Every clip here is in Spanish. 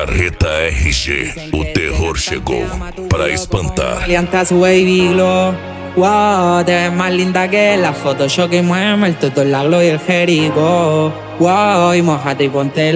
Carreta RG, o terror chegou para espantar. Alienta su baby glow. Wow, te ves más linda que la Photoshop y mueve el toto, el aglo y el jerico. Wow, y mojate y ponte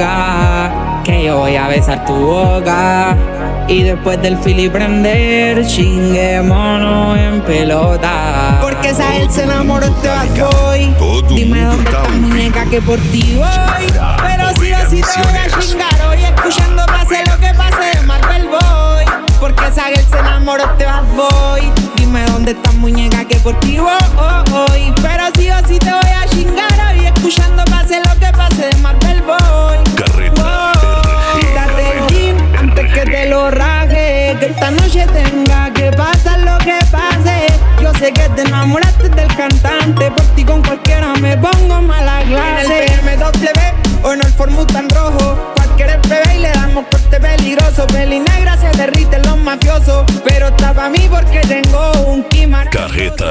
loca, que yo voy a besar tu boca. Y después del fili prender, chinguémonos en pelota. Porque esa él se enamoró este bad boy. Dime dónde está muñeca que por ti voy. Pero sí o sí te voy a chingar hoy, escuchando pase lo que pase de Marvel Boy. Porque esa él se enamoró este bad boy. Dime dónde está muñeca que por ti voy. Pero sí o sí te voy a chingar hoy, escuchando pase lo que pase de Marvel Boy. Carreta Quítate el jean antes que te lo raje, que esta noche tenga que pasar lo que pase. Yo sé que te enamoraste del cantante, por ti con cualquiera me pongo mala clase. En el BMW o en el Ford Mustang rojo, cualquiera es bebé y le damos corte peligroso. Peli negra se derriten los mafiosos, pero está pa' mí porque tengo un Kimar. Carreta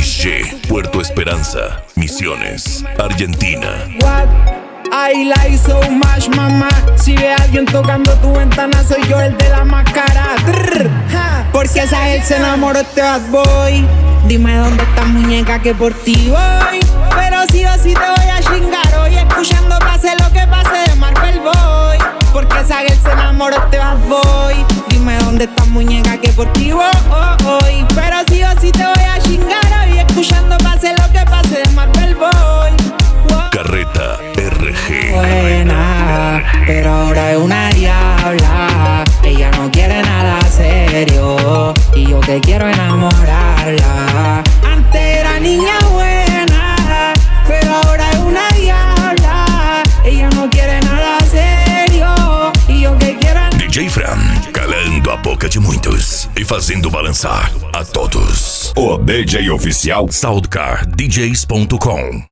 RG, Puerto Esperanza, Misiones, Argentina. What? I like so much, mamá. Si ve a alguien tocando tu ventana, soy yo el de la máscara. Porque esa él se enamoró este bad boy. Dime dónde está muñeca que por ti voy. Pero sí o sí te voy a chingar hoy, escuchando pase lo que pase de Marvel Boy. Porque esa él se enamoró este bad boy. Dime dónde está muñeca que por ti voy. Pero sí o sí te voy a chingar hoy, escuchando pase lo que pase de Marvel Boy. Carreta RG. Buena, pero ahora es una diabla. Ella no quiere nada serio y yo que quiero enamorarla. Antes era niña buena, pero ahora es una diabla. Ella no quiere nada serio e eu que quero. DJ Fran, calando a boca de muitos e fazendo balançar a todos. O DJ oficial SoundcarDJs.com.